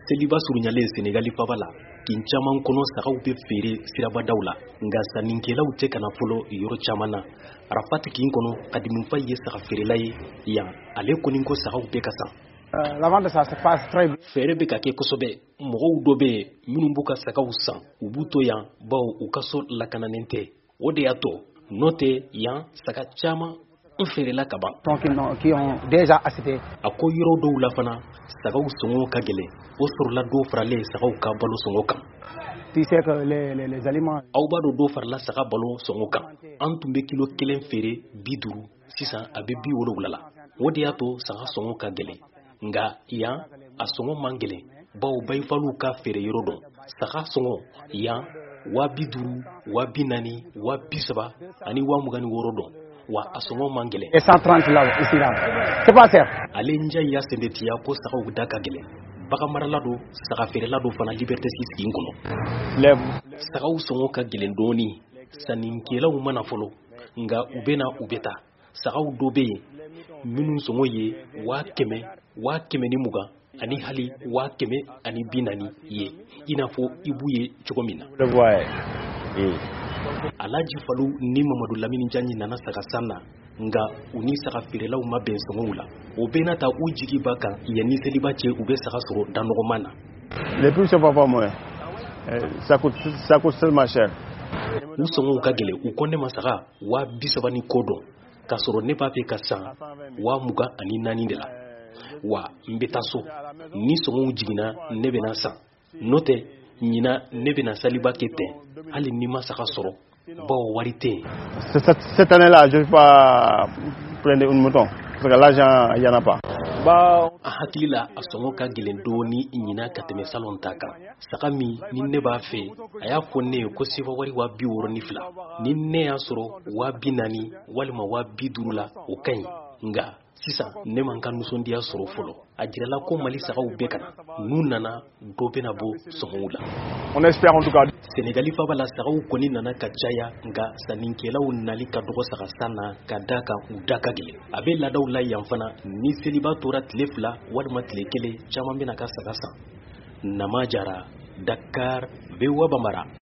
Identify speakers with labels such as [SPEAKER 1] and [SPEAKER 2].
[SPEAKER 1] Seliba surunyalen Senegali faba la kin caman kɔnɔ sagaw bɛ feere sirabadaw la nka sannikɛlaw tɛ kana fɔlɔ yɔrɔ caman na. Arafat kin kɔnɔ Kadiminfa ye saga feerela ye yan ale kɔni ko sagaw bɛ ka san.
[SPEAKER 2] La vente ça se passe très bien.
[SPEAKER 1] Feere bɛ ka kɛ kosɛbɛ. Mɔgɔw dɔ bɛ yen minnu b'u ka sagaw san u b'u to yan bawo u ka so lakananen tɛ. O de y'a to n'o tɛ yan saga caman n feerela ka ban.
[SPEAKER 2] Qui ont déjà acheté.
[SPEAKER 1] A ko yɔrɔ dɔw la fana sagaw sɔngɔ ka gɛlɛn o sɔrɔla dɔw faralen sagaw ka balo sɔngɔ kan.
[SPEAKER 2] Tu sais que les aliments.
[SPEAKER 1] Aw b'a dɔn dɔw farala saga balo sɔngɔ kan. An tun bɛ kilo 1 feere 50 sisan a bɛ 70 la. O de y'a to saga sɔngɔ ka gɛlɛn nka yan a sɔngɔ man gɛlɛn bawo bayifaliw ka feere yɔrɔ dɔn. Saga sɔngɔ yan 50, 40, 30 ani 26 dɔn. Wa a sɔngɔ man gɛlɛn.
[SPEAKER 2] Et 130 là ici là. C'est pas cher.
[SPEAKER 1] Ale nja ya sendetiya ko sagaw da ka gɛlɛn. Bagan marala do saga feerela do fana liberté sigi kɔnɔ. Sagaw sɔngɔ ka gɛlɛn dɔɔni. Sannikɛlaw mana fɔlɔ nka u bɛna u bɛ taa. Sagaw dɔ bɛ yen minnu sɔngɔ ye 100, 120 ani hali 140 ye i n'a fɔ Ibu ye cogo min na. Alaji Falu ni Mamadu Lamini Janyi nana saga sanna nga u ni saga feerelaw ma bɛn sɔngɔw la. O bɛɛ n'a ta u jigi ba kan yanni seliba cɛ u bɛ saga sɔrɔ danɔgɔman na.
[SPEAKER 3] Les prix sont pas moins. Ça coûte tellement cher.
[SPEAKER 1] U sɔngɔw ka gɛlɛn u ko ne ma saga 30 ni kɔ dɔn k'a sɔrɔ ne b'a fɛ ka san 24 de la. Wa n bɛ taa so ni sɔngɔw jiginna ne bɛna san n'o tɛ ɲina ne bɛna saliba kɛ ten hali ni ma saga sɔrɔ bawo wari tɛ yen.
[SPEAKER 3] Cette année-là je vais pas prendre un mouton parce que l'argent il y en a pas.
[SPEAKER 1] A hakili la a sɔngɔ ka gɛlɛn dɔɔni ɲina ka tɛmɛ salon ta kan. Saga min ni ne b'a fɛ a y'a fɔ ne ye ko sefa wari 62 ni ne y'a sɔrɔ 40 walima 50 la o ka ɲi nka sisan ne man ka nisɔndiya sɔrɔ fɔlɔ. A jirala ko Mali sagaw bɛɛ kana n'u nana dɔ bɛna bɔ sɔngɔw la.
[SPEAKER 3] On espère en tout cas.
[SPEAKER 1] Senegali faba la sagaw kɔni nana ka caya nka sannikɛlaw nali ka dɔgɔ saga san na ka da kan u da ka gɛlɛn. A bɛ laadaw la yan fana ni seliba tora tile 2 walima tile 1 caman bɛna ka saga san. Nama Jara, Dakar, VOA Bambara.